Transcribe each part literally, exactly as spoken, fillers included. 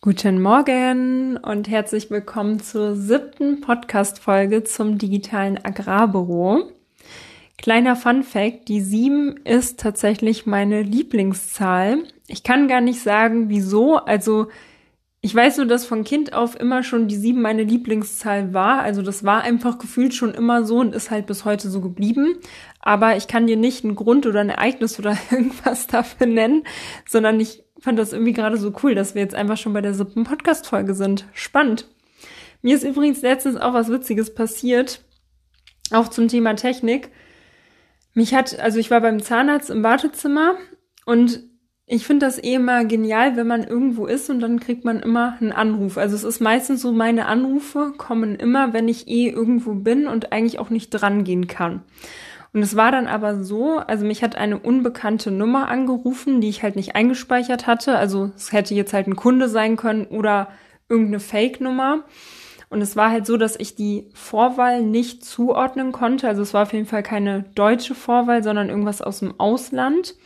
Guten Morgen und herzlich willkommen zur siebten Podcast-Folge zum digitalen Agrarbüro. Kleiner Fun-Fact, die sieben ist tatsächlich meine Lieblingszahl. Ich kann gar nicht sagen, wieso. Also ich weiß nur, dass von Kind auf immer schon die sieben meine Lieblingszahl war. Also das war einfach gefühlt schon immer so und ist halt bis heute so geblieben. Aber ich kann dir nicht einen Grund oder ein Ereignis oder irgendwas dafür nennen, sondern ich fand das irgendwie gerade so cool, dass wir jetzt einfach schon bei der siebten Podcast-Folge sind. Spannend. Mir ist übrigens letztens auch was Witziges passiert, auch zum Thema Technik. Mich hat, also ich war beim Zahnarzt im Wartezimmer und ich finde das eh immer genial, wenn man irgendwo ist und dann kriegt man immer einen Anruf. Also es ist meistens so, meine Anrufe kommen immer, wenn ich eh irgendwo bin und eigentlich auch nicht dran gehen kann. Und es war dann aber so, also mich hat eine unbekannte Nummer angerufen, die ich halt nicht eingespeichert hatte. Also es hätte jetzt halt ein Kunde sein können oder irgendeine Fake-Nummer. Und es war halt so, dass ich die Vorwahl nicht zuordnen konnte. Also es war auf jeden Fall keine deutsche Vorwahl, sondern irgendwas aus dem Ausland.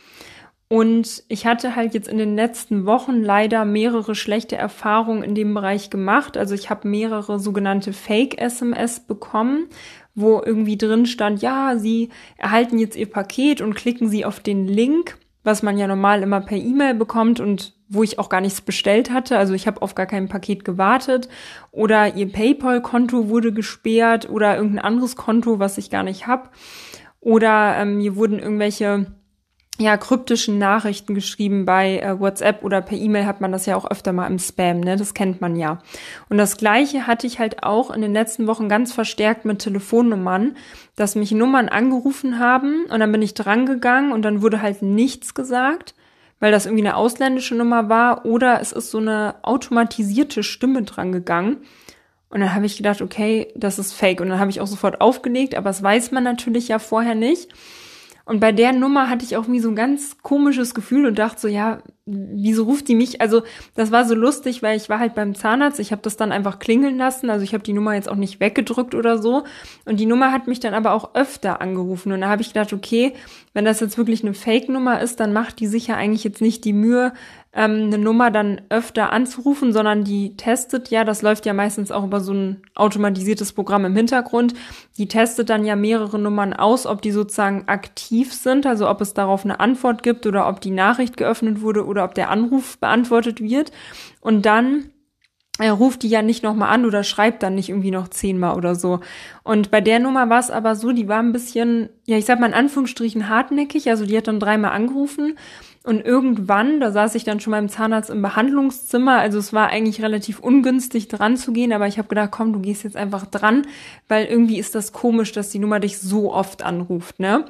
Und ich hatte halt jetzt in den letzten Wochen leider mehrere schlechte Erfahrungen in dem Bereich gemacht. Also ich habe mehrere sogenannte Fake-S M S bekommen, wo irgendwie drin stand, ja, Sie erhalten jetzt Ihr Paket und klicken Sie auf den Link, was man ja normal immer per E-Mail bekommt und wo ich auch gar nichts bestellt hatte. Also ich habe auf gar kein Paket gewartet. Oder Ihr PayPal-Konto wurde gesperrt oder irgendein anderes Konto, was ich gar nicht habe. Oder ähm, mir wurden irgendwelche ja, kryptischen Nachrichten geschrieben bei äh, WhatsApp oder per E-Mail hat man das ja auch öfter mal im Spam, ne? Das kennt man ja. Und das Gleiche hatte ich halt auch in den letzten Wochen ganz verstärkt mit Telefonnummern, dass mich Nummern angerufen haben und dann bin ich dran gegangen und dann wurde halt nichts gesagt, weil das irgendwie eine ausländische Nummer war oder es ist so eine automatisierte Stimme dran gegangen. Und dann habe ich gedacht, okay, das ist fake. Und dann habe ich auch sofort aufgelegt, aber das weiß man natürlich ja vorher nicht. Und bei der Nummer hatte ich auch irgendwie so ein ganz komisches Gefühl und dachte so, ja, wieso ruft die mich? Also das war so lustig, weil ich war halt beim Zahnarzt, ich habe das dann einfach klingeln lassen, also ich habe die Nummer jetzt auch nicht weggedrückt oder so. Und die Nummer hat mich dann aber auch öfter angerufen. Und da habe ich gedacht, okay, wenn das jetzt wirklich eine Fake-Nummer ist, dann macht die sich ja eigentlich jetzt nicht die Mühe, ähm, eine Nummer dann öfter anzurufen, sondern die testet ja, das läuft ja meistens auch über so ein automatisiertes Programm im Hintergrund, die testet dann ja mehrere Nummern aus, ob die sozusagen aktiv sind, also ob es darauf eine Antwort gibt oder ob die Nachricht geöffnet wurde oder ob der Anruf beantwortet wird. Und dann er ruft die ja nicht nochmal an oder schreibt dann nicht irgendwie noch zehnmal oder so. Und bei der Nummer war es aber so, die war ein bisschen, ja, ich sag mal in Anführungsstrichen hartnäckig, also die hat dann dreimal angerufen und irgendwann, da saß ich dann schon beim Zahnarzt im Behandlungszimmer, also es war eigentlich relativ ungünstig dran zu gehen, aber ich habe gedacht, komm, du gehst jetzt einfach dran, weil irgendwie ist das komisch, dass die Nummer dich so oft anruft, ne?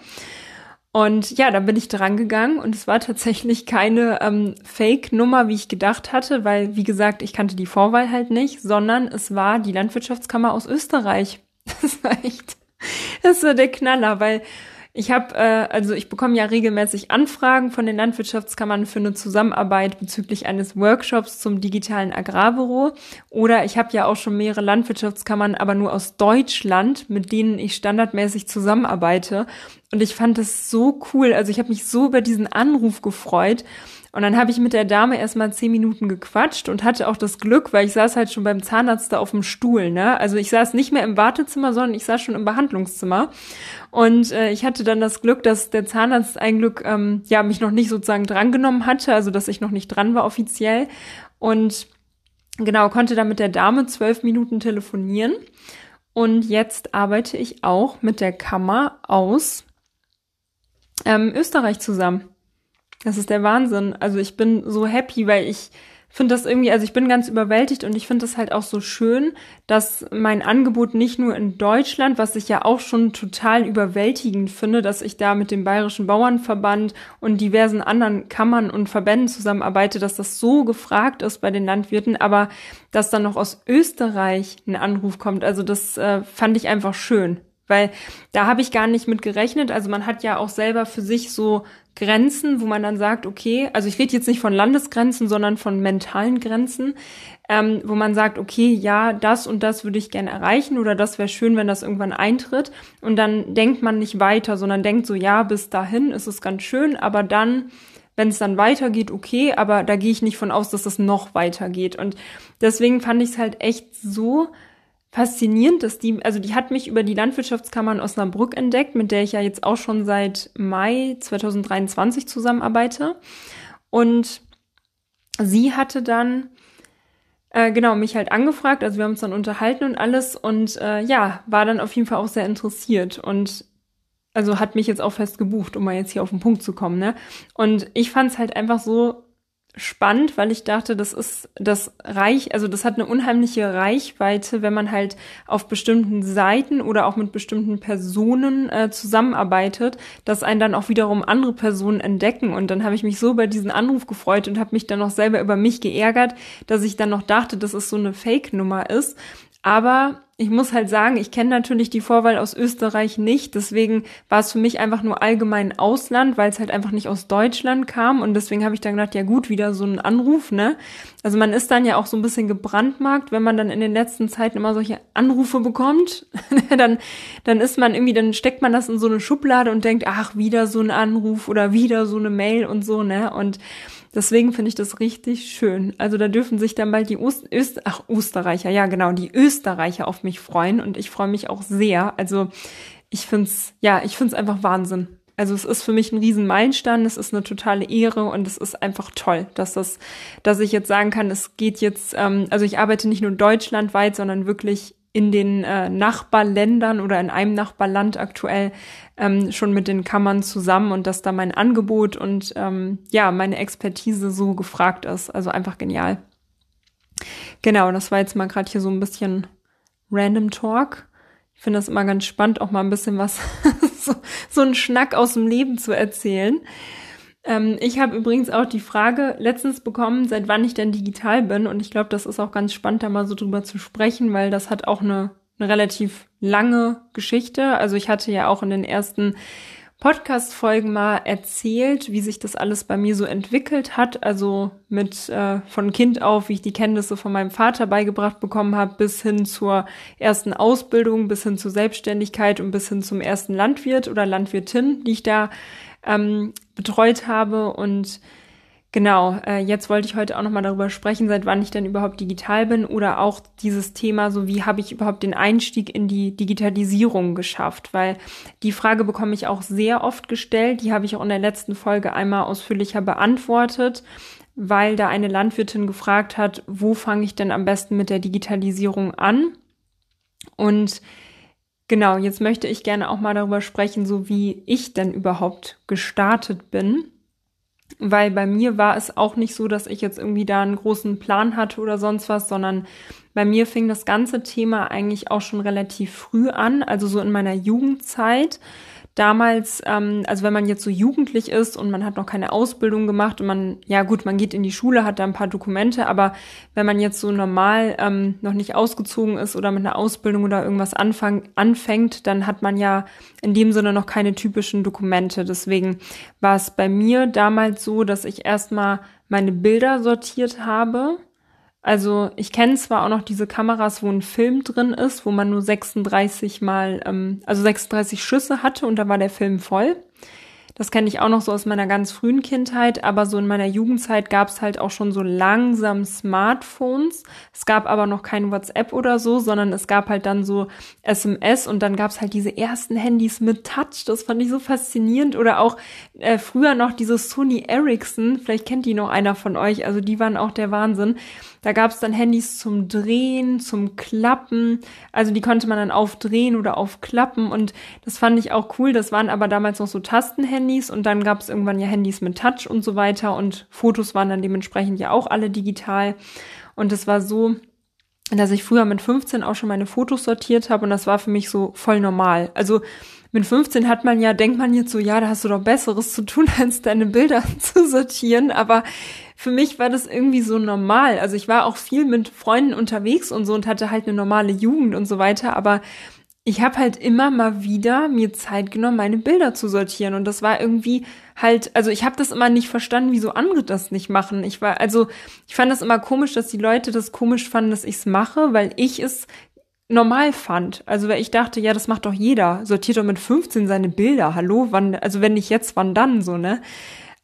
Und ja, dann bin ich dran gegangen und es war tatsächlich keine ähm, Fake-Nummer, wie ich gedacht hatte, weil, wie gesagt, ich kannte die Vorwahl halt nicht, sondern es war die Landwirtschaftskammer aus Österreich. Das war echt, das war der Knaller, weil ich habe, äh, also ich bekomme ja regelmäßig Anfragen von den Landwirtschaftskammern für eine Zusammenarbeit bezüglich eines Workshops zum digitalen Agrarbüro. Oder ich habe ja auch schon mehrere Landwirtschaftskammern, aber nur aus Deutschland, mit denen ich standardmäßig zusammenarbeite. Und ich fand das so cool. Also ich habe mich so über diesen Anruf gefreut. Und dann habe ich mit der Dame erstmal zehn Minuten gequatscht und hatte auch das Glück, weil ich saß halt schon beim Zahnarzt da auf dem Stuhl, ne? Also ich saß nicht mehr im Wartezimmer, sondern ich saß schon im Behandlungszimmer. Und äh, ich hatte dann das Glück, dass der Zahnarzt ein Glück, ähm, ja, mich noch nicht sozusagen drangenommen hatte, also dass ich noch nicht dran war offiziell. Und genau, konnte dann mit der Dame zwölf Minuten telefonieren. Und jetzt arbeite ich auch mit der Kammer aus ähm, Österreich zusammen. Das ist der Wahnsinn. Also ich bin so happy, weil ich finde das irgendwie, also ich bin ganz überwältigt und ich finde das halt auch so schön, dass mein Angebot nicht nur in Deutschland, was ich ja auch schon total überwältigend finde, dass ich da mit dem Bayerischen Bauernverband und diversen anderen Kammern und Verbänden zusammenarbeite, dass das so gefragt ist bei den Landwirten, aber dass dann noch aus Österreich ein Anruf kommt, also das äh, fand ich einfach schön. Weil da habe ich gar nicht mit gerechnet. Also man hat ja auch selber für sich so Grenzen, wo man dann sagt, okay, also ich rede jetzt nicht von Landesgrenzen, sondern von mentalen Grenzen, ähm, wo man sagt, okay, ja, das und das würde ich gerne erreichen oder das wäre schön, wenn das irgendwann eintritt. Und dann denkt man nicht weiter, sondern denkt so, ja, bis dahin ist es ganz schön, aber dann wenn es dann weitergeht, okay, aber da gehe ich nicht von aus, dass es noch weitergeht. Und deswegen fand ich es halt echt so faszinierend, dass die, also die hat mich über die Landwirtschaftskammer in Osnabrück entdeckt, mit der ich ja jetzt auch schon seit Mai zwanzig dreiundzwanzig zusammenarbeite. Und sie hatte dann Äh, genau, mich halt angefragt, also wir haben uns dann unterhalten und alles und äh, ja, war dann auf jeden Fall auch sehr interessiert und also hat mich jetzt auch fest gebucht, um mal jetzt hier auf den Punkt zu kommen, ne? Und ich fand es halt einfach so spannend, weil ich dachte, das ist das Reich, also das hat eine unheimliche Reichweite, wenn man halt auf bestimmten Seiten oder auch mit bestimmten Personen äh, zusammenarbeitet, dass einen dann auch wiederum andere Personen entdecken. Und dann habe ich mich so über diesen Anruf gefreut und habe mich dann noch selber über mich geärgert, dass ich dann noch dachte, dass es so eine Fake-Nummer ist. Aber ich muss halt sagen, ich kenne natürlich die Vorwahl aus Österreich nicht, deswegen war es für mich einfach nur allgemein Ausland, weil es halt einfach nicht aus Deutschland kam und deswegen habe ich dann gedacht, ja gut, wieder so ein Anruf, ne? Also man ist dann ja auch so ein bisschen gebrandmarkt, wenn man dann in den letzten Zeiten immer solche Anrufe bekommt, dann dann ist man irgendwie, dann steckt man das in so eine Schublade und denkt, ach, wieder so ein Anruf oder wieder so eine Mail und so, ne? Und deswegen finde ich das richtig schön. Also da dürfen sich dann bald die Ost- Öst- Ach, Österreicher, ja genau, die Österreicher auf mich freuen und ich freue mich auch sehr. Also ich find's, ja, ich find's einfach Wahnsinn. Also es ist für mich ein riesen Meilenstein, es ist eine totale Ehre und es ist einfach toll, dass das, dass ich jetzt sagen kann, es geht jetzt, ähm, also ich arbeite nicht nur deutschlandweit, sondern wirklich in den äh, Nachbarländern oder in einem Nachbarland aktuell ähm, schon mit den Kammern zusammen und dass da mein Angebot und ähm, ja, meine Expertise so gefragt ist. Also einfach genial. Genau, das war jetzt mal gerade hier so ein bisschen Random Talk. Ich finde das immer ganz spannend, auch mal ein bisschen was, so, so einen Schnack aus dem Leben zu erzählen. Ähm, ich habe übrigens auch die Frage letztens bekommen, seit wann ich denn digital bin. Und ich glaube, das ist auch ganz spannend, da mal so drüber zu sprechen, weil das hat auch eine, eine relativ lange Geschichte. Also ich hatte ja auch in den ersten Podcast-Folgen mal erzählt, wie sich das alles bei mir so entwickelt hat. Also mit äh, von Kind auf, wie ich die Kenntnisse von meinem Vater beigebracht bekommen habe, bis hin zur ersten Ausbildung, bis hin zur Selbstständigkeit und bis hin zum ersten Landwirt oder Landwirtin, die ich da ähm, betreut habe. Und genau, äh, jetzt wollte ich heute auch nochmal darüber sprechen, seit wann ich denn überhaupt digital bin oder auch dieses Thema, so wie habe ich überhaupt den Einstieg in die Digitalisierung geschafft, weil die Frage bekomme ich auch sehr oft gestellt, die habe ich auch in der letzten Folge einmal ausführlicher beantwortet, weil da eine Landwirtin gefragt hat, wo fange ich denn am besten mit der Digitalisierung an? Und genau, jetzt möchte ich gerne auch mal darüber sprechen, so wie ich denn überhaupt gestartet bin. Weil bei mir war es auch nicht so, dass ich jetzt irgendwie da einen großen Plan hatte oder sonst was, sondern bei mir fing das ganze Thema eigentlich auch schon relativ früh an, also so in meiner Jugendzeit. Damals, ähm, also wenn man jetzt so jugendlich ist und man hat noch keine Ausbildung gemacht und man, ja gut, man geht in die Schule, hat da ein paar Dokumente, aber wenn man jetzt so normal ähm, noch nicht ausgezogen ist oder mit einer Ausbildung oder irgendwas anfang, anfängt, dann hat man ja in dem Sinne noch keine typischen Dokumente. Deswegen war es bei mir damals so, dass ich erstmal meine Bilder sortiert habe. Also ich kenne zwar auch noch diese Kameras, wo ein Film drin ist, wo man nur sechsunddreißig mal, ähm, also sechsunddreißig Schüsse hatte und da war der Film voll. Das kenne ich auch noch so aus meiner ganz frühen Kindheit, aber so in meiner Jugendzeit gab es halt auch schon so langsam Smartphones. Es gab aber noch kein WhatsApp oder so, sondern es gab halt dann so S M S und dann gab es halt diese ersten Handys mit Touch. Das fand ich so faszinierend. Oder auch äh, früher noch diese Sony Ericsson, vielleicht kennt die noch einer von euch, also die waren auch der Wahnsinn. Da gab es dann Handys zum Drehen, zum Klappen, also die konnte man dann aufdrehen oder aufklappen und das fand ich auch cool. Das waren aber damals noch so Tastenhandys und dann gab es irgendwann ja Handys mit Touch und so weiter und Fotos waren dann dementsprechend ja auch alle digital und es war so, dass ich früher mit fünfzehn auch schon meine Fotos sortiert habe und das war für mich so voll normal. Also mit fünfzehn hat man ja, denkt man jetzt so, ja, da hast du doch Besseres zu tun, als deine Bilder zu sortieren, aber für mich war das irgendwie so normal. Also ich war auch viel mit Freunden unterwegs und so und hatte halt eine normale Jugend und so weiter, aber ich habe halt immer mal wieder mir Zeit genommen, meine Bilder zu sortieren und das war irgendwie halt, also ich habe das immer nicht verstanden, wieso andere das nicht machen. Ich war, also ich fand das immer komisch, dass die Leute das komisch fanden, dass ich es mache, weil ich es normal fand. Also weil ich dachte, ja, das macht doch jeder. Sortiert doch mit fünfzehn seine Bilder. Hallo, wann, also wenn nicht jetzt, wann dann so, ne?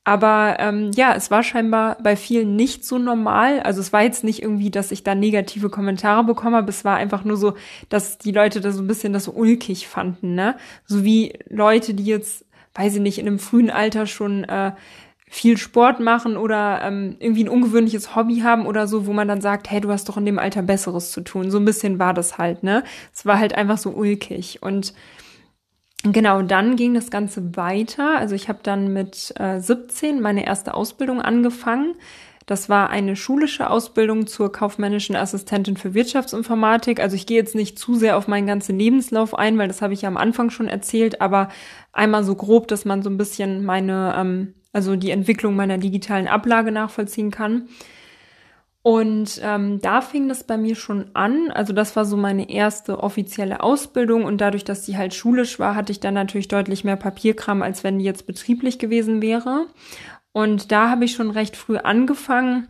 Aber ähm, ja, es war scheinbar bei vielen nicht so normal. Also es war jetzt nicht irgendwie, dass ich da negative Kommentare bekommen habe. Es war einfach nur so, dass die Leute da so ein bisschen das so ulkig fanden, ne? So wie Leute, die jetzt, weiß ich nicht, in einem frühen Alter schon äh, viel Sport machen oder ähm, irgendwie ein ungewöhnliches Hobby haben oder so, wo man dann sagt, hey, du hast doch in dem Alter Besseres zu tun. So ein bisschen war das halt, ne? Es war halt einfach so ulkig. Und genau, dann ging das Ganze weiter. Also ich habe dann mit äh, siebzehn meine erste Ausbildung angefangen. Das war eine schulische Ausbildung zur kaufmännischen Assistentin für Wirtschaftsinformatik. Also ich gehe jetzt nicht zu sehr auf meinen ganzen Lebenslauf ein, weil das habe ich ja am Anfang schon erzählt, aber einmal so grob, dass man so ein bisschen meine, ähm, also die Entwicklung meiner digitalen Ablage nachvollziehen kann. Und ähm, da fing das bei mir schon an. Also das war so meine erste offizielle Ausbildung und dadurch, dass die halt schulisch war, hatte ich dann natürlich deutlich mehr Papierkram, als wenn die jetzt betrieblich gewesen wäre. Und da habe ich schon recht früh angefangen,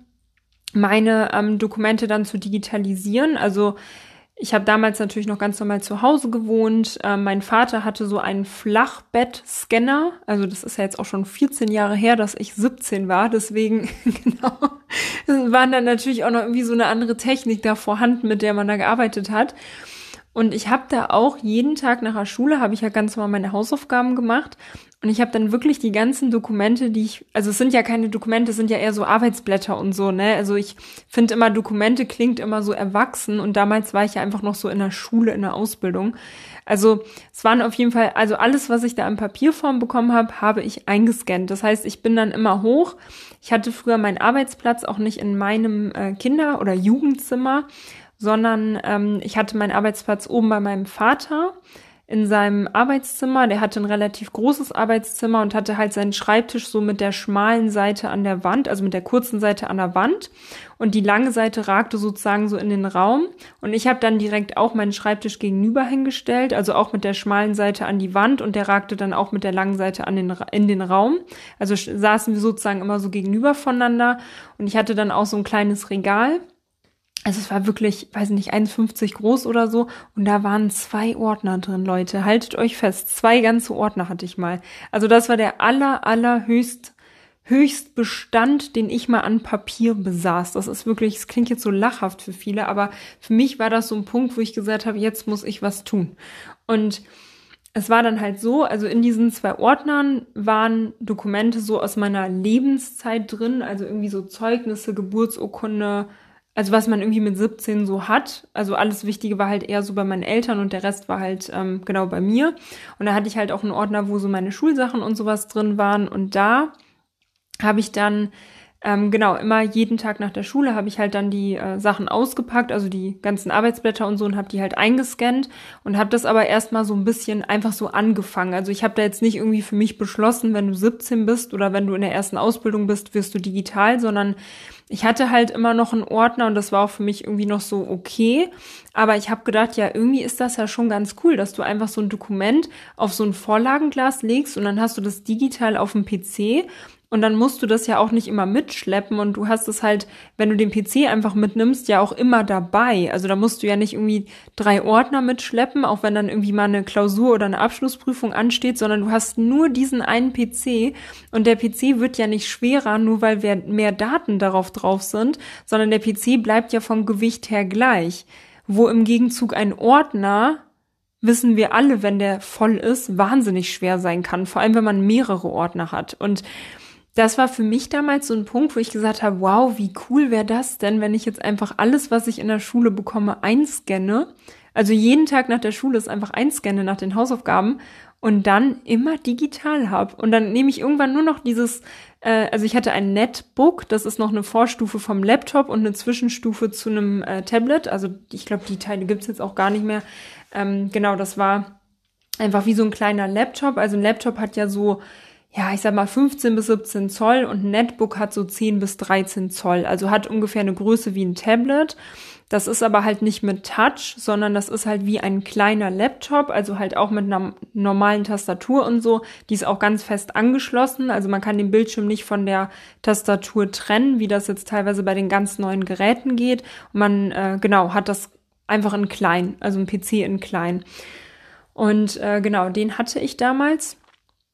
meine ähm, Dokumente dann zu digitalisieren. Also ich habe damals natürlich noch ganz normal zu Hause gewohnt. Ähm, mein Vater hatte so einen Flachbettscanner. Also das ist ja jetzt auch schon vierzehn Jahre her, dass ich siebzehn war. Deswegen, genau, waren dann natürlich auch noch irgendwie so eine andere Technik da vorhanden, mit der man da gearbeitet hat. Und ich habe da auch jeden Tag nach der Schule, habe ich ja ganz normal meine Hausaufgaben gemacht. Und ich habe dann wirklich die ganzen Dokumente, die ich, also es sind ja keine Dokumente, es sind ja eher so Arbeitsblätter und so, ne? Also ich finde immer, Dokumente klingt immer so erwachsen und damals war ich ja einfach noch so in der Schule, in der Ausbildung. Also es waren auf jeden Fall, also alles, was ich da in Papierform bekommen habe, habe ich eingescannt. Das heißt, ich bin dann immer hoch. Ich hatte früher meinen Arbeitsplatz auch nicht in meinem äh, Kinder- oder Jugendzimmer, sondern ähm, ich hatte meinen Arbeitsplatz oben bei meinem Vater in seinem Arbeitszimmer. Der hatte ein relativ großes Arbeitszimmer und hatte halt seinen Schreibtisch so mit der schmalen Seite an der Wand, also mit der kurzen Seite an der Wand. Und die lange Seite ragte sozusagen so in den Raum. Und ich habe dann direkt auch meinen Schreibtisch gegenüber hingestellt, also auch mit der schmalen Seite an die Wand. Und der ragte dann auch mit der langen Seite an den, in den Raum. Also saßen wir sozusagen immer so gegenüber voneinander. Und ich hatte dann auch so ein kleines Regal. Also es war wirklich, weiß nicht, eins Komma fünfzig groß oder so. Und da waren zwei Ordner drin, Leute. Haltet euch fest. Zwei ganze Ordner hatte ich mal. Also das war der aller, aller höchst, Höchstbestand, den ich mal an Papier besaß. Das ist wirklich, es klingt jetzt so lachhaft für viele, aber für mich war das so ein Punkt, wo ich gesagt habe, jetzt muss ich was tun. Und es war dann halt so, also in diesen zwei Ordnern waren Dokumente so aus meiner Lebenszeit drin, also irgendwie so Zeugnisse, Geburtsurkunde, also was man irgendwie mit siebzehn so hat. Also alles Wichtige war halt eher so bei meinen Eltern und der Rest war halt ähm, genau bei mir. Und da hatte ich halt auch einen Ordner, wo so meine Schulsachen und sowas drin waren. Und da habe ich dann, ähm, genau, immer jeden Tag nach der Schule habe ich halt dann die äh, Sachen ausgepackt, also die ganzen Arbeitsblätter und so und habe die halt eingescannt und habe das aber erstmal so ein bisschen einfach so angefangen. Also ich habe da jetzt nicht irgendwie für mich beschlossen, wenn du siebzehn bist oder wenn du in der ersten Ausbildung bist, wirst du digital, sondern ich hatte halt immer noch einen Ordner und das war auch für mich irgendwie noch so okay. Aber ich habe gedacht, ja, irgendwie ist das ja schon ganz cool, dass du einfach so ein Dokument auf so ein Vorlagenglas legst und dann hast du das digital auf dem P C. Und dann musst du das ja auch nicht immer mitschleppen und du hast es halt, wenn du den P C einfach mitnimmst, ja auch immer dabei. Also da musst du ja nicht irgendwie drei Ordner mitschleppen, auch wenn dann irgendwie mal eine Klausur oder eine Abschlussprüfung ansteht, sondern du hast nur diesen einen P C und der P C wird ja nicht schwerer, nur weil wir mehr Daten darauf drauf sind, sondern der P C bleibt ja vom Gewicht her gleich. Wo im Gegenzug ein Ordner, wissen wir alle, wenn der voll ist, wahnsinnig schwer sein kann, vor allem wenn man mehrere Ordner hat. Und das war für mich damals so ein Punkt, wo ich gesagt habe, wow, wie cool wäre das denn, wenn ich jetzt einfach alles, was ich in der Schule bekomme, einscanne. Also jeden Tag nach der Schule ist einfach einscanne nach den Hausaufgaben und dann immer digital habe. Und dann nehme ich irgendwann nur noch dieses, äh, also ich hatte ein Netbook, das ist noch eine Vorstufe vom Laptop und eine Zwischenstufe zu einem äh, Tablet. Also ich glaube, die Teile gibt's jetzt auch gar nicht mehr. Ähm, genau, das war einfach wie so ein kleiner Laptop. Also ein Laptop hat ja so, ja, ich sag mal fünfzehn bis siebzehn Zoll und ein Netbook hat so zehn bis dreizehn Zoll. Also hat ungefähr eine Größe wie ein Tablet. Das ist aber halt nicht mit Touch, sondern das ist halt wie ein kleiner Laptop, also halt auch mit einer normalen Tastatur und so. Die ist auch ganz fest angeschlossen. Also man kann den Bildschirm nicht von der Tastatur trennen, wie das jetzt teilweise bei den ganz neuen Geräten geht. Und man, äh, genau, hat das einfach in klein, also ein P C in klein. Und äh, genau, den hatte ich damals.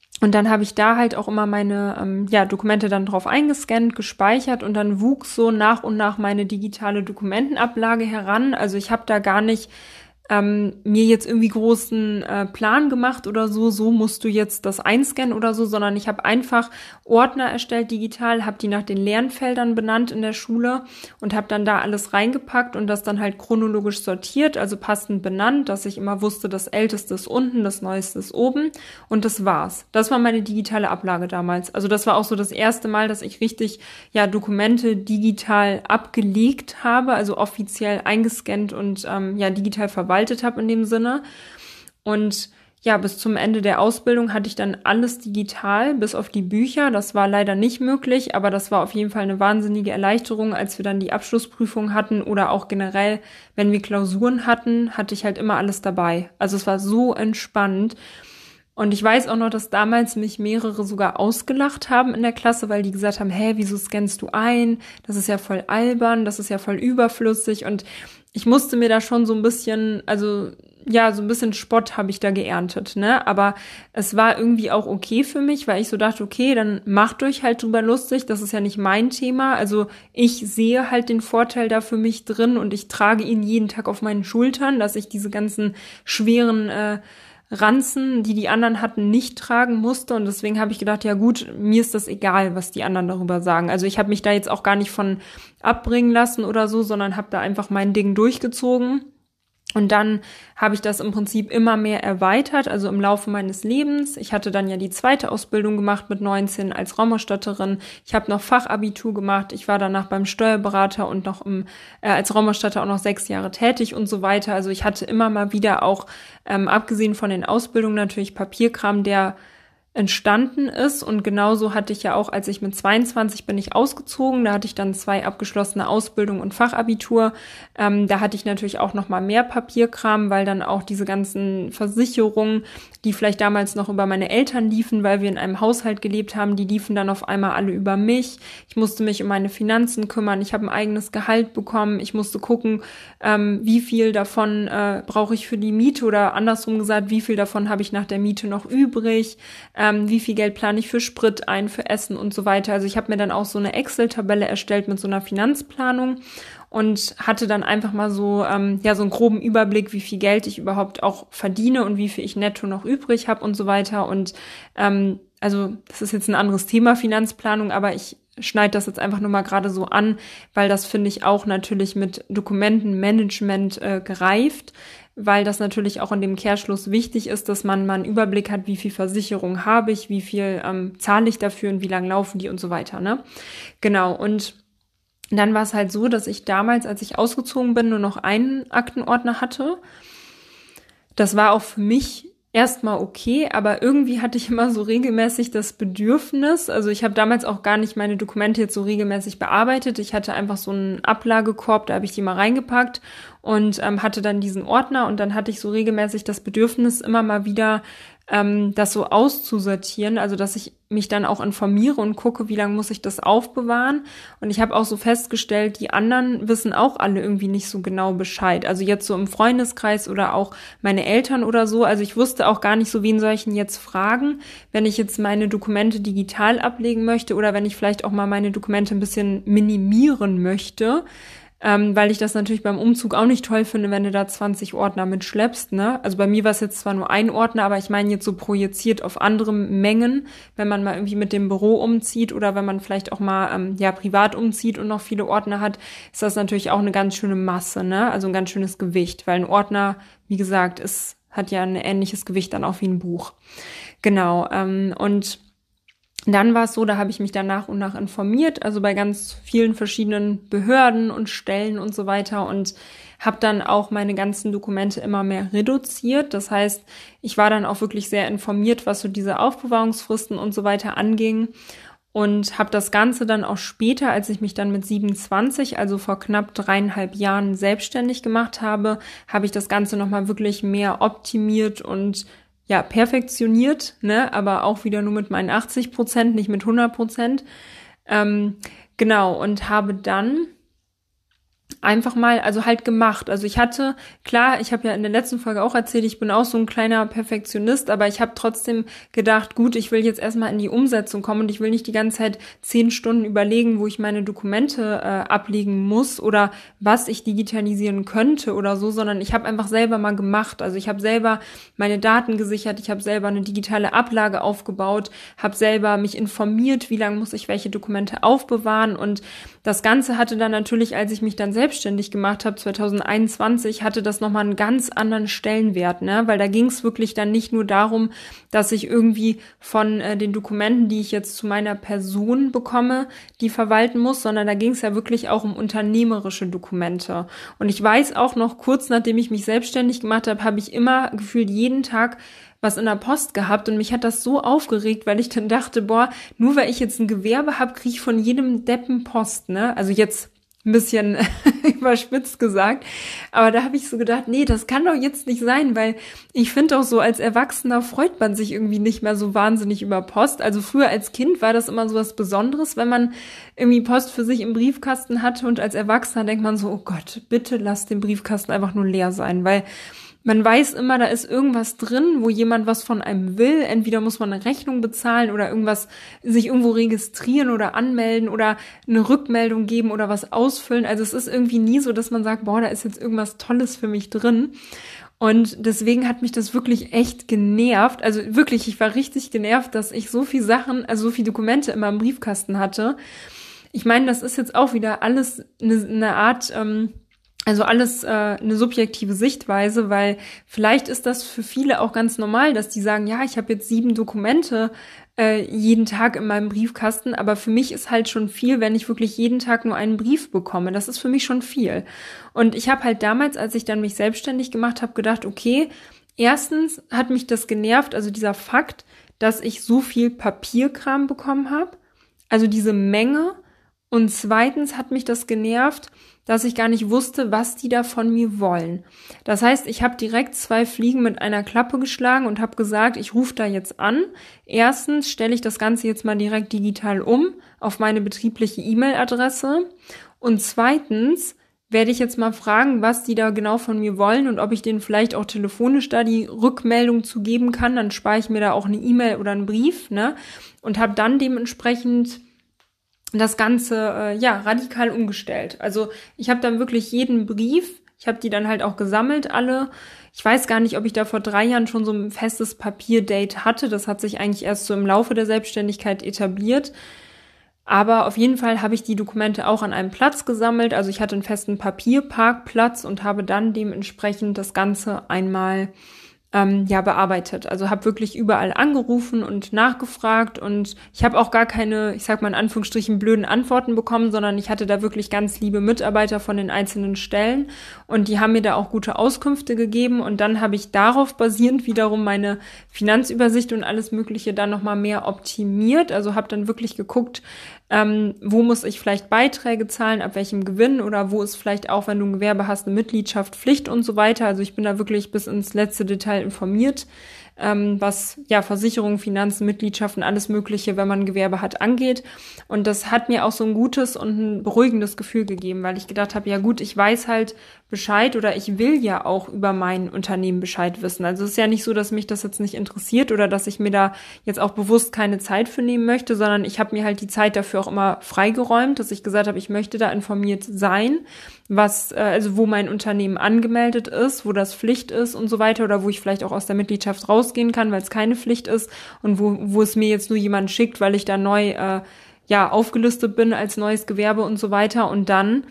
Und dann habe ich da halt auch immer meine ähm, ja, Dokumente dann drauf eingescannt, gespeichert und dann wuchs so nach und nach meine digitale Dokumentenablage heran. Also ich habe da gar nicht ähm, mir jetzt irgendwie großen äh, Plan gemacht oder so, so musst du jetzt das einscannen oder so, sondern ich habe einfach Ordner erstellt digital, habe die nach den Lernfeldern benannt in der Schule und habe dann da alles reingepackt und das dann halt chronologisch sortiert, also passend benannt, dass ich immer wusste, das Älteste ist unten, das Neueste ist oben und das war's. Das war meine digitale Ablage damals. Also das war auch so das erste Mal, dass ich richtig ja Dokumente digital abgelegt habe, also offiziell eingescannt und ähm, ja digital verwaltet habe in dem Sinne. Und ja, bis zum Ende der Ausbildung hatte ich dann alles digital, bis auf die Bücher. Das war leider nicht möglich, aber das war auf jeden Fall eine wahnsinnige Erleichterung, als wir dann die Abschlussprüfung hatten oder auch generell, wenn wir Klausuren hatten, hatte ich halt immer alles dabei. Also es war so entspannt. Und ich weiß auch noch, dass damals mich mehrere sogar ausgelacht haben in der Klasse, weil die gesagt haben, hä, wieso scannst du ein? Das ist ja voll albern, das ist ja voll überflüssig. Und ich musste mir da schon so ein bisschen, also ja, so ein bisschen Spott habe ich da geerntet, ne? Aber es war irgendwie auch okay für mich, weil ich so dachte, okay, dann macht euch halt drüber lustig, das ist ja nicht mein Thema. Also ich sehe halt den Vorteil da für mich drin und ich trage ihn jeden Tag auf meinen Schultern, dass ich diese ganzen schweren äh, Ranzen, die die anderen hatten, nicht tragen musste. Und deswegen habe ich gedacht, ja gut, mir ist das egal, was die anderen darüber sagen. Also ich habe mich da jetzt auch gar nicht von abbringen lassen oder so, sondern habe da einfach mein Ding durchgezogen. Und dann habe ich das im Prinzip immer mehr erweitert, also im Laufe meines Lebens. Ich hatte dann ja die zweite Ausbildung gemacht mit neunzehn als Raumausstatterin. Ich habe noch Fachabitur gemacht. Ich war danach beim Steuerberater und noch im, äh, als Raumausstatter auch noch sechs Jahre tätig und so weiter. Also ich hatte immer mal wieder auch, ähm, abgesehen von den Ausbildungen, natürlich Papierkram, der entstanden ist. Und genauso hatte ich ja auch, als ich mit zweiundzwanzig bin ich ausgezogen, da hatte ich dann zwei abgeschlossene Ausbildung und Fachabitur. Ähm, da hatte ich natürlich auch noch mal mehr Papierkram, weil dann auch diese ganzen Versicherungen, die vielleicht damals noch über meine Eltern liefen, weil wir in einem Haushalt gelebt haben, die liefen dann auf einmal alle über mich. Ich musste mich um meine Finanzen kümmern. Ich habe ein eigenes Gehalt bekommen. Ich musste gucken, ähm, wie viel davon äh, brauche ich für die Miete oder andersrum gesagt, wie viel davon habe ich nach der Miete noch übrig. Ähm, wie viel Geld plane ich für Sprit ein, für Essen und so weiter. Also ich habe mir dann auch so eine Excel-Tabelle erstellt mit so einer Finanzplanung und hatte dann einfach mal so ähm, ja so einen groben Überblick, wie viel Geld ich überhaupt auch verdiene und wie viel ich netto noch übrig habe und so weiter. Und ähm, also das ist jetzt ein anderes Thema, Finanzplanung, aber ich schneide das jetzt einfach nur mal gerade so an, weil das finde ich auch natürlich mit Dokumentenmanagement äh, gereift, weil das natürlich auch in dem Kehrschluss wichtig ist, dass man mal einen Überblick hat, wie viel Versicherung habe ich, wie viel ähm, zahle ich dafür und wie lang laufen die und so weiter, ne? Genau, und dann war es halt so, dass ich damals, als ich ausgezogen bin, nur noch einen Aktenordner hatte. Das war auch für mich erstmal okay, aber irgendwie hatte ich immer so regelmäßig das Bedürfnis, also ich habe damals auch gar nicht meine Dokumente jetzt so regelmäßig bearbeitet, ich hatte einfach so einen Ablagekorb, da habe ich die mal reingepackt und ähm, hatte dann diesen Ordner und dann hatte ich so regelmäßig das Bedürfnis, immer mal wieder ähm, das so auszusortieren, also dass ich mich dann auch informiere und gucke, wie lange muss ich das aufbewahren. Und ich habe auch so festgestellt, die anderen wissen auch alle irgendwie nicht so genau Bescheid. Also jetzt so im Freundeskreis oder auch meine Eltern oder so. Also ich wusste auch gar nicht so, wen soll ich denn jetzt fragen, wenn ich jetzt meine Dokumente digital ablegen möchte oder wenn ich vielleicht auch mal meine Dokumente ein bisschen minimieren möchte. Ähm, weil ich das natürlich beim Umzug auch nicht toll finde, wenn du da zwanzig Ordner mitschleppst, ne? Also bei mir war es jetzt zwar nur ein Ordner, aber ich meine jetzt so projiziert auf andere Mengen, wenn man mal irgendwie mit dem Büro umzieht oder wenn man vielleicht auch mal ähm, ja privat umzieht und noch viele Ordner hat, ist das natürlich auch eine ganz schöne Masse, ne? Also ein ganz schönes Gewicht, weil ein Ordner, wie gesagt, ist, hat ja ein ähnliches Gewicht dann auch wie ein Buch. Genau, ähm, und dann war es so, da habe ich mich dann nach und nach informiert, also bei ganz vielen verschiedenen Behörden und Stellen und so weiter und habe dann auch meine ganzen Dokumente immer mehr reduziert. Das heißt, ich war dann auch wirklich sehr informiert, was so diese Aufbewahrungsfristen und so weiter anging und habe das Ganze dann auch später, als ich mich dann mit siebenundzwanzig, also vor knapp dreieinhalb Jahren selbstständig gemacht habe, habe ich das Ganze nochmal wirklich mehr optimiert und ja, perfektioniert, ne, aber auch wieder nur mit meinen achtzig Prozent, nicht mit hundert Prozent. Ähm, genau, und habe dann einfach mal, also halt gemacht. Also ich hatte, klar, ich habe ja in der letzten Folge auch erzählt, ich bin auch so ein kleiner Perfektionist, aber ich habe trotzdem gedacht, gut, ich will jetzt erstmal in die Umsetzung kommen und ich will nicht die ganze Zeit zehn Stunden überlegen, wo ich meine Dokumente äh, ablegen muss oder was ich digitalisieren könnte oder so, sondern ich habe einfach selber mal gemacht. Also ich habe selber meine Daten gesichert, ich habe selber eine digitale Ablage aufgebaut, habe selber mich informiert, wie lange muss ich welche Dokumente aufbewahren, und das Ganze hatte dann natürlich, als ich mich dann selbstständig gemacht habe, zwanzig einundzwanzig, hatte das nochmal einen ganz anderen Stellenwert, ne? Weil da ging es wirklich dann nicht nur darum, dass ich irgendwie von äh, den Dokumenten, die ich jetzt zu meiner Person bekomme, die verwalten muss, sondern da ging es ja wirklich auch um unternehmerische Dokumente. Und ich weiß auch noch, kurz nachdem ich mich selbstständig gemacht habe, habe ich immer gefühlt jeden Tag was in der Post gehabt, und mich hat das so aufgeregt, weil ich dann dachte, boah, nur weil ich jetzt ein Gewerbe habe, kriege ich von jedem Deppen Post, ne? Also jetzt ein bisschen überspitzt gesagt, aber da habe ich so gedacht, nee, das kann doch jetzt nicht sein, weil ich finde auch so, als Erwachsener freut man sich irgendwie nicht mehr so wahnsinnig über Post. Also früher als Kind war das immer so was Besonderes, wenn man irgendwie Post für sich im Briefkasten hatte, und als Erwachsener denkt man so, oh Gott, bitte lass den Briefkasten einfach nur leer sein, weil man weiß immer, da ist irgendwas drin, wo jemand was von einem will. Entweder muss man eine Rechnung bezahlen oder irgendwas, sich irgendwo registrieren oder anmelden oder eine Rückmeldung geben oder was ausfüllen. Also es ist irgendwie nie so, dass man sagt, boah, da ist jetzt irgendwas Tolles für mich drin. Und deswegen hat mich das wirklich echt genervt. Also wirklich, ich war richtig genervt, dass ich so viel Sachen, also so viele Dokumente in meinem Briefkasten hatte. Ich meine, das ist jetzt auch wieder alles eine, eine Art, ähm, Also alles äh, eine subjektive Sichtweise, weil vielleicht ist das für viele auch ganz normal, dass die sagen, ja, ich habe jetzt sieben Dokumente äh, jeden Tag in meinem Briefkasten, aber für mich ist halt schon viel, wenn ich wirklich jeden Tag nur einen Brief bekomme. Das ist für mich schon viel. Und ich habe halt damals, als ich dann mich selbstständig gemacht habe, gedacht, okay, erstens hat mich das genervt, also dieser Fakt, dass ich so viel Papierkram bekommen habe, also diese Menge. Und zweitens hat mich das genervt, dass ich gar nicht wusste, was die da von mir wollen. Das heißt, ich habe direkt zwei Fliegen mit einer Klappe geschlagen und habe gesagt, ich rufe da jetzt an. Erstens stelle ich das Ganze jetzt mal direkt digital um auf meine betriebliche E-Mail-Adresse. Und zweitens werde ich jetzt mal fragen, was die da genau von mir wollen und ob ich denen vielleicht auch telefonisch da die Rückmeldung zu geben kann. Dann spare ich mir da auch eine E-Mail oder einen Brief, ne? Und habe dann dementsprechend das Ganze äh, ja radikal umgestellt. Also ich habe dann wirklich jeden Brief, ich habe die dann halt auch gesammelt, alle. Ich weiß gar nicht, ob ich da vor drei Jahren schon so ein festes Papierdate hatte. Das hat sich eigentlich erst so im Laufe der Selbstständigkeit etabliert. Aber auf jeden Fall habe ich die Dokumente auch an einem Platz gesammelt. Also ich hatte einen festen Papierparkplatz und habe dann dementsprechend das Ganze einmal Ähm, ja, bearbeitet. Also habe wirklich überall angerufen und nachgefragt, und ich habe auch gar keine, ich sag mal in Anführungsstrichen, blöden Antworten bekommen, sondern ich hatte da wirklich ganz liebe Mitarbeiter von den einzelnen Stellen, und die haben mir da auch gute Auskünfte gegeben, und dann habe ich darauf basierend wiederum meine Finanzübersicht und alles Mögliche dann nochmal mehr optimiert. Also habe dann wirklich geguckt, ähm, wo muss ich vielleicht Beiträge zahlen, ab welchem Gewinn, oder wo ist vielleicht auch, wenn du ein Gewerbe hast, eine Mitgliedschaft, Pflicht und so weiter. Also ich bin da wirklich bis ins letzte Detail informiert, ähm, was ja Versicherungen, Finanzen, Mitgliedschaften, alles Mögliche, wenn man ein Gewerbe hat, angeht. Und das hat mir auch so ein gutes und ein beruhigendes Gefühl gegeben, weil ich gedacht habe, ja gut, ich weiß halt Bescheid, oder ich will ja auch über mein Unternehmen Bescheid wissen. Also es ist ja nicht so, dass mich das jetzt nicht interessiert oder dass ich mir da jetzt auch bewusst keine Zeit für nehmen möchte, sondern ich habe mir halt die Zeit dafür auch immer freigeräumt, dass ich gesagt habe, ich möchte da informiert sein, was, äh, also wo mein Unternehmen angemeldet ist, wo das Pflicht ist und so weiter, oder wo ich vielleicht auch aus der Mitgliedschaft rausgehen kann, weil es keine Pflicht ist, und wo, wo es mir jetzt nur jemand schickt, weil ich da neu äh, ja aufgelistet bin als neues Gewerbe und so weiter. Und dann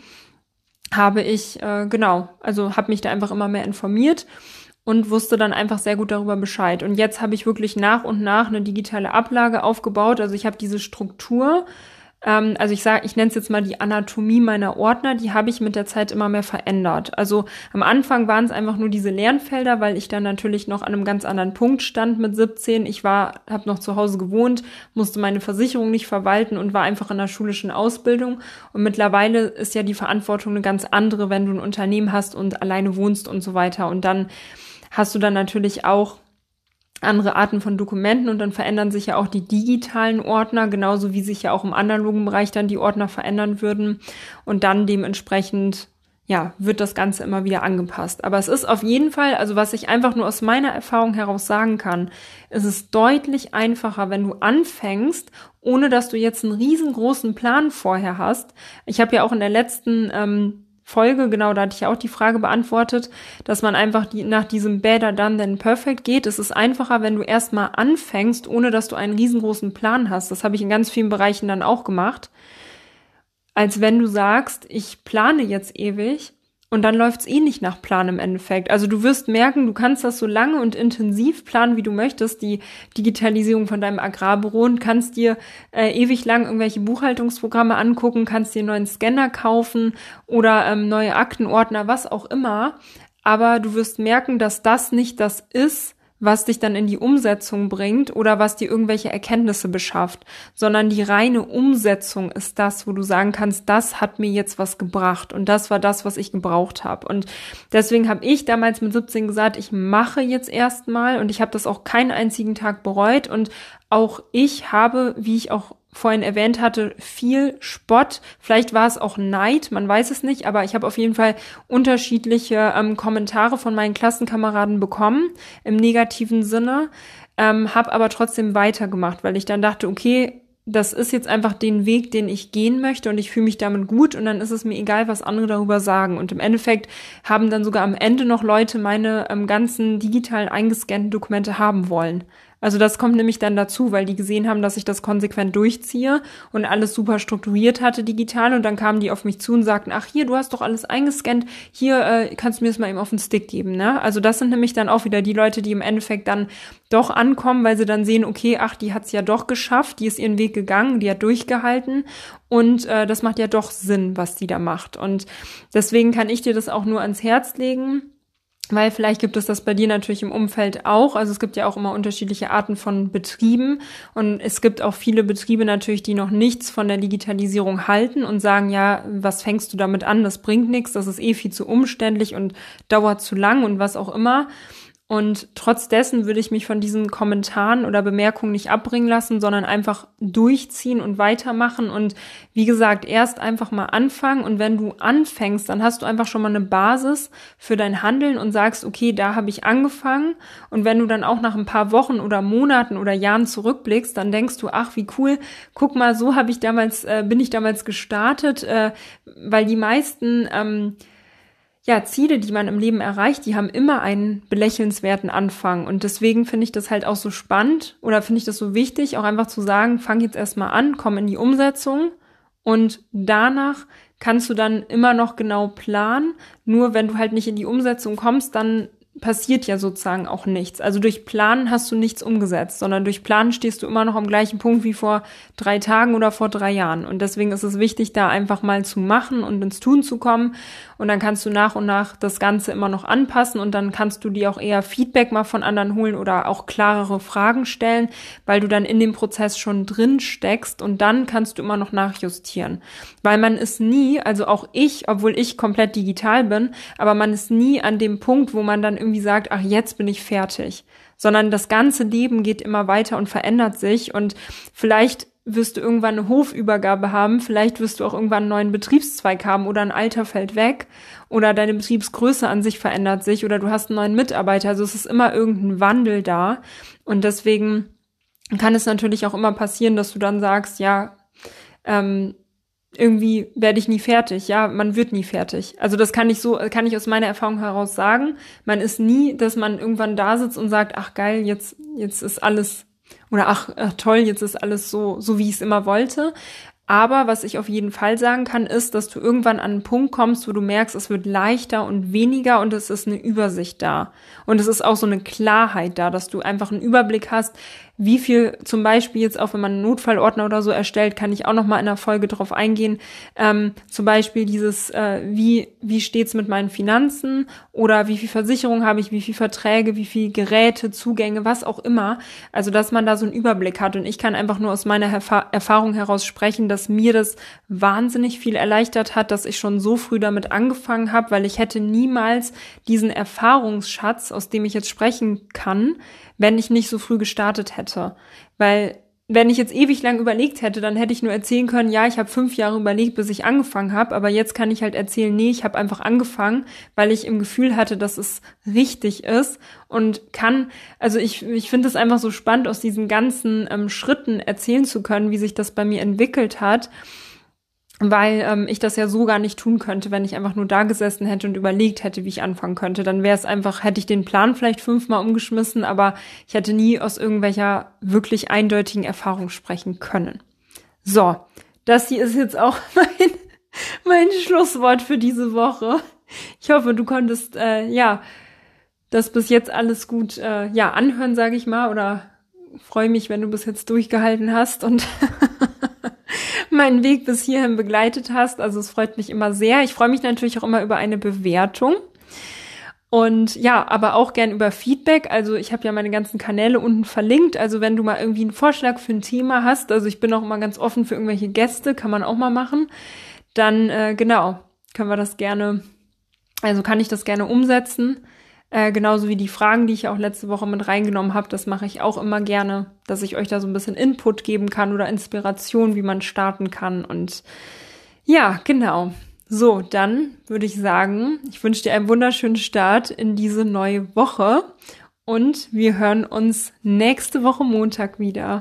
habe ich, äh, genau, also habe mich da einfach immer mehr informiert und wusste dann einfach sehr gut darüber Bescheid. Und jetzt habe ich wirklich nach und nach eine digitale Ablage aufgebaut. Also ich habe diese Struktur, ähm, also ich sage, ich nenne es jetzt mal die Anatomie meiner Ordner, die habe ich mit der Zeit immer mehr verändert. Also am Anfang waren es einfach nur diese Lernfelder, weil ich dann natürlich noch an einem ganz anderen Punkt stand mit siebzehn. Ich war, habe noch zu Hause gewohnt, musste meine Versicherung nicht verwalten und war einfach in der schulischen Ausbildung. Und mittlerweile ist ja die Verantwortung eine ganz andere, wenn du ein Unternehmen hast und alleine wohnst und so weiter. Und dann hast du dann natürlich auch andere Arten von Dokumenten, und dann verändern sich ja auch die digitalen Ordner, genauso wie sich ja auch im analogen Bereich dann die Ordner verändern würden, und dann dementsprechend ja, wird das Ganze immer wieder angepasst. Aber es ist auf jeden Fall, also was ich einfach nur aus meiner Erfahrung heraus sagen kann, es ist deutlich einfacher, wenn du anfängst, ohne dass du jetzt einen riesengroßen Plan vorher hast. Ich habe ja auch in der letzten ähm, Folge, genau, da hatte ich ja auch die Frage beantwortet, dass man einfach die, nach diesem Better Done Than Perfect geht. Es ist einfacher, wenn du erstmal anfängst, ohne dass du einen riesengroßen Plan hast. Das habe ich in ganz vielen Bereichen dann auch gemacht. Als wenn du sagst, ich plane jetzt ewig und dann läuft's eh nicht nach Plan im Endeffekt. Also du wirst merken, du kannst das so lange und intensiv planen, wie du möchtest, die Digitalisierung von deinem Agrarbüro, und kannst dir äh, ewig lang irgendwelche Buchhaltungsprogramme angucken, kannst dir einen neuen Scanner kaufen oder ähm, neue Aktenordner, was auch immer. Aber du wirst merken, dass das nicht das ist, was dich dann in die Umsetzung bringt oder was dir irgendwelche Erkenntnisse beschafft, sondern die reine Umsetzung ist das, wo du sagen kannst, das hat mir jetzt was gebracht und das war das, was ich gebraucht habe. Und deswegen habe ich damals mit siebzehn gesagt, ich mache jetzt erstmal, und ich habe das auch keinen einzigen Tag bereut, und auch ich habe, wie ich auch vorhin erwähnt hatte, viel Spott. Vielleicht war es auch Neid, man weiß es nicht, aber ich habe auf jeden Fall unterschiedliche ähm, Kommentare von meinen Klassenkameraden bekommen, im negativen Sinne, ähm, habe aber trotzdem weitergemacht, weil ich dann dachte, okay, das ist jetzt einfach den Weg, den ich gehen möchte, und ich fühle mich damit gut, und dann ist es mir egal, was andere darüber sagen. Und im Endeffekt haben dann sogar am Ende noch Leute meine ähm, ganzen digitalen eingescannten Dokumente haben wollen. Also das kommt nämlich dann dazu, weil die gesehen haben, dass ich das konsequent durchziehe und alles super strukturiert hatte digital, und dann kamen die auf mich zu und sagten, ach hier, du hast doch alles eingescannt, hier äh, kannst du mir das mal eben auf den Stick geben, ne? Also das sind nämlich dann auch wieder die Leute, die im Endeffekt dann doch ankommen, weil sie dann sehen, okay, ach, die hat's ja doch geschafft, die ist ihren Weg gegangen, die hat durchgehalten, und äh, das macht ja doch Sinn, was die da macht. Und deswegen kann ich dir das auch nur ans Herz legen, weil vielleicht gibt es das bei dir natürlich im Umfeld auch. Also es gibt ja auch immer unterschiedliche Arten von Betrieben, und es gibt auch viele Betriebe natürlich, die noch nichts von der Digitalisierung halten und sagen, ja, was fängst du damit an? Das bringt nichts, das ist eh viel zu umständlich und dauert zu lang und was auch immer. Und trotz dessen würde ich mich von diesen Kommentaren oder Bemerkungen nicht abbringen lassen, sondern einfach durchziehen und weitermachen. Und wie gesagt, erst einfach mal anfangen. Und wenn du anfängst, dann hast du einfach schon mal eine Basis für dein Handeln und sagst, okay, da habe ich angefangen. Und wenn du dann auch nach ein paar Wochen oder Monaten oder Jahren zurückblickst, dann denkst du, ach, wie cool, guck mal, so habe ich damals, äh, bin ich damals gestartet, äh, weil die meisten ähm, Ja, Ziele, die man im Leben erreicht, die haben immer einen belächelnswerten Anfang. Und deswegen finde ich das halt auch so spannend oder finde ich das so wichtig, auch einfach zu sagen, fang jetzt erstmal an, komm in die Umsetzung, und danach kannst du dann immer noch genau planen. Nur wenn du halt nicht in die Umsetzung kommst, dann passiert ja sozusagen auch nichts. Also durch Planen hast du nichts umgesetzt, sondern durch Planen stehst du immer noch am gleichen Punkt wie vor drei Tagen oder vor drei Jahren. Und deswegen ist es wichtig, da einfach mal zu machen und ins Tun zu kommen. Und dann kannst du nach und nach das Ganze immer noch anpassen, und dann kannst du dir auch eher Feedback mal von anderen holen oder auch klarere Fragen stellen, weil du dann in dem Prozess schon drin steckst, und dann kannst du immer noch nachjustieren. Weil man ist nie, also auch ich, obwohl ich komplett digital bin, aber man ist nie an dem Punkt, wo man dann irgendwie sagt, ach, jetzt bin ich fertig, sondern das ganze Leben geht immer weiter und verändert sich, und vielleicht wirst du irgendwann eine Hofübergabe haben, vielleicht wirst du auch irgendwann einen neuen Betriebszweig haben oder ein Alter fällt weg oder deine Betriebsgröße an sich verändert sich oder du hast einen neuen Mitarbeiter, also es ist immer irgendein Wandel da, und deswegen kann es natürlich auch immer passieren, dass du dann sagst, ja, ähm, irgendwie werde ich nie fertig. Ja, man wird nie fertig. Also das kann ich so, kann ich aus meiner Erfahrung heraus sagen. Man ist nie, dass man irgendwann da sitzt und sagt, ach geil, jetzt, jetzt ist alles, oder ach, ach toll, jetzt ist alles so, so wie ich es immer wollte. Aber was ich auf jeden Fall sagen kann, ist, dass du irgendwann an einen Punkt kommst, wo du merkst, es wird leichter und weniger, und es ist eine Übersicht da. Und es ist auch so eine Klarheit da, dass du einfach einen Überblick hast, wie viel zum Beispiel jetzt auch, wenn man einen Notfallordner oder so erstellt, kann ich auch noch mal in einer Folge drauf eingehen, ähm, zum Beispiel dieses, äh, wie wie steht's mit meinen Finanzen oder wie viel Versicherung habe ich, wie viel Verträge, wie viel Geräte, Zugänge, was auch immer. Also, dass man da so einen Überblick hat, und ich kann einfach nur aus meiner Erfa- Erfahrung heraus sprechen, dass mir das wahnsinnig viel erleichtert hat, dass ich schon so früh damit angefangen habe, weil ich hätte niemals diesen Erfahrungsschatz, aus dem ich jetzt sprechen kann, wenn ich nicht so früh gestartet hätte. Weil wenn ich jetzt ewig lang überlegt hätte, dann hätte ich nur erzählen können, ja, ich habe fünf Jahre überlegt, bis ich angefangen habe, aber jetzt kann ich halt erzählen, nee, ich habe einfach angefangen, weil ich im Gefühl hatte, dass es richtig ist und kann, also ich ich finde es einfach so spannend, aus diesen ganzen ähm, Schritten erzählen zu können, wie sich das bei mir entwickelt hat, weil ähm, ich das ja so gar nicht tun könnte, wenn ich einfach nur da gesessen hätte und überlegt hätte, wie ich anfangen könnte. Dann wäre es einfach, hätte ich den Plan vielleicht fünfmal umgeschmissen, aber ich hätte nie aus irgendwelcher wirklich eindeutigen Erfahrung sprechen können. So, das hier ist jetzt auch mein, mein Schlusswort für diese Woche. Ich hoffe, du konntest, äh, ja, das bis jetzt alles gut, äh, ja, anhören, sage ich mal, oder freue mich, wenn du bis jetzt durchgehalten hast und meinen Weg bis hierhin begleitet hast. Also es freut mich immer sehr. Ich freue mich natürlich auch immer über eine Bewertung. Und ja, aber auch gern über Feedback. Also ich habe ja meine ganzen Kanäle unten verlinkt. Also wenn du mal irgendwie einen Vorschlag für ein Thema hast, also ich bin auch immer ganz offen für irgendwelche Gäste, kann man auch mal machen. Dann äh, genau, können wir das gerne, also kann ich das gerne umsetzen. Äh, genauso wie die Fragen, die ich auch letzte Woche mit reingenommen habe, das mache ich auch immer gerne, dass ich euch da so ein bisschen Input geben kann oder Inspiration, wie man starten kann. Und ja, genau. So, dann würde ich sagen, ich wünsche dir einen wunderschönen Start in diese neue Woche und wir hören uns nächste Woche Montag wieder.